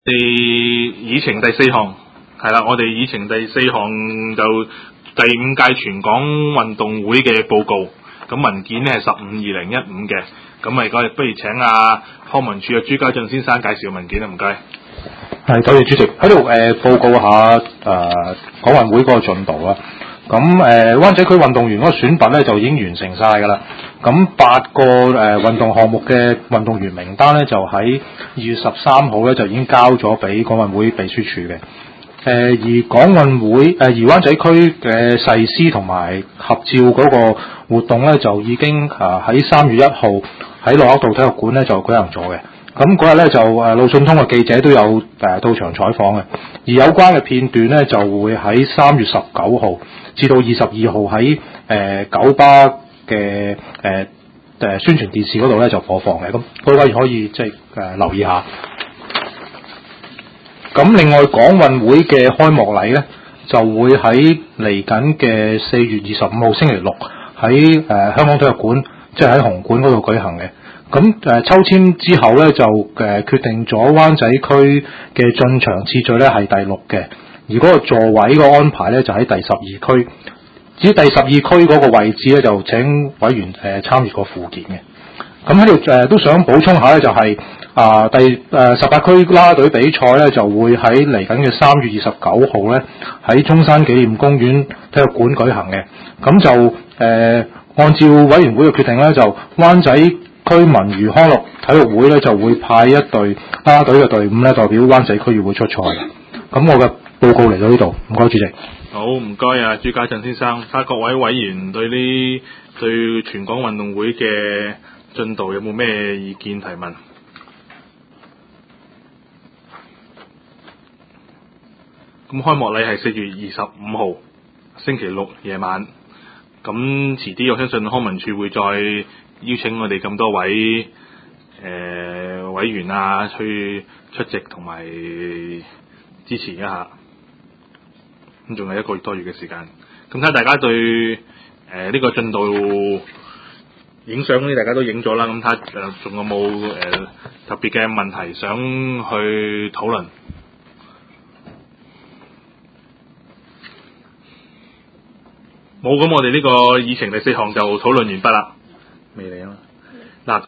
議程第4項係啦，我哋議程第4項就第5屆全港運動會嘅報告。咁文件呢係15/2015嘅。咁咪不如請康文署嘅朱家俊先生介紹文件啦，唔該。 係，多謝主席喺度報告下港運會嗰個進度啦。咁灣仔區運動員嗰個選拔咧就已經完成晒㗎啦。咁8個運動項目嘅運動員名單咧就喺2月13號咧就已經交咗俾港運會秘書處嘅。而港運會而灣仔區嘅誓師同埋合照嗰個活動咧就已經喺3月1號喺駱克道體育館咧就舉行咗嘅。咁嗰日咧就路訊通嘅記者都有到場採訪嘅，而有關嘅片段咧就會喺3月19號至到22號喺九巴嘅宣傳電視嗰度咧就播放嘅，咁各位可以即係留意下。咁另外港運會嘅開幕禮咧就會喺嚟緊嘅4月25號星期六喺香港體育館，即係喺紅館嗰度舉行嘅。咁抽籤之後咧就決定咗灣仔區嘅進場次序咧係第6嘅，而嗰個座位個安排咧就喺第12區。至於第12區嗰個位置咧就請委員參閱個附件嘅。咁喺度都想補充下咧就係第18區啦啦隊比賽咧就會喺嚟緊嘅3月29號咧喺中山紀念公園體育館舉行嘅。咁就按照委員會嘅決定咧就灣仔區文娛康樂體育會咧就會派一隊啦啦隊嘅隊伍咧代表灣仔區議會出賽。咁我嘅報告嚟到呢度，唔該主席。 好，唔該朱家俊先生。睇下各位委員對全港運動會嘅進度有冇咩意見提問？咁開幕禮係4月25號星期六夜晚。咁遲啲我相信康文署會再邀請我哋咁多位委員去出席同埋支持一下。咁仲有1個月多月嘅時間。咁睇下大家對呢個進度影相呢，大家都影咗啦。咁睇下仲有冇特別嘅問題想去討論？冇，咁我哋呢個議程第4項就討論完畢啦。未嚟啊嘛〜